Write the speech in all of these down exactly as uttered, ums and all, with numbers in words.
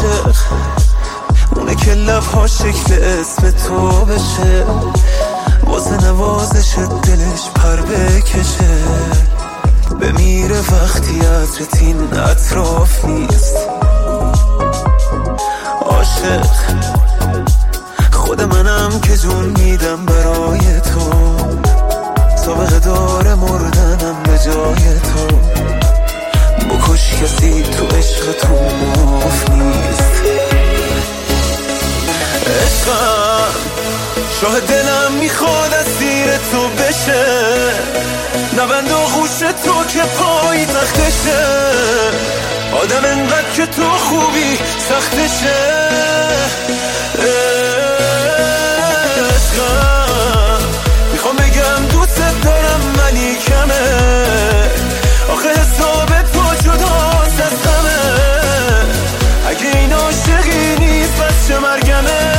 عاشق اونه که لبها شکل اسم تو بشه، واسه نوازش دلش پر بکشه، بمیره وقتی عطرت این اطراف نیست. عاشق خود منم که جون میدم برای تو، سابقه داره مردنم به جای تو، بکش کسی تو عشق تو معاف نیست. عشقم شاه دلم میخواد اسیر تو بشه، نبند و خوش تو که پای تختشه، آدم انقدر که تو خوبی سختشه. عشقم میخوام بگم دوست دارم ولی کمه، آخه حساب تو جداست از همه، اگه این عاشقی نیست بس چه مرگمه.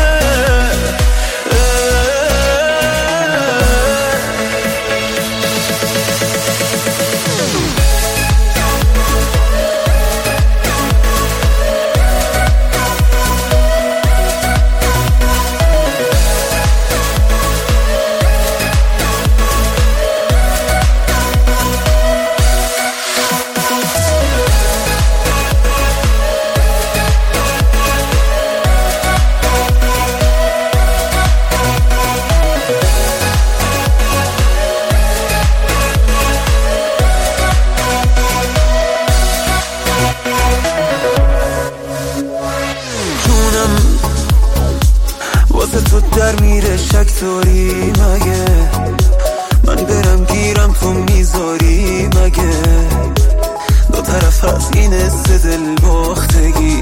واسه تو در میره شک داری مگه، من برم گیرم تو میذاری مگه، دو طرف از این است دل باختگی،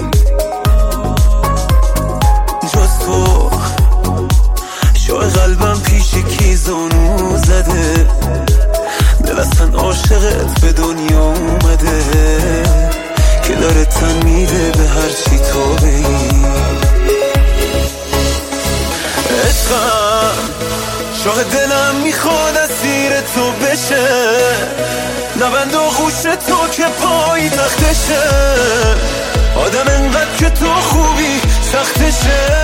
جز تو شوق قلبم پیش کی زانو زده، دل اصلا عاشقت به دنیا اومده، که داره تن میده به هر چی تو بگی. عشقم شاه دلم میخواد اسیر تو بشه، نبند و خوش تو که پای تختشه، آدم انقدر که تو خوبی سختشه.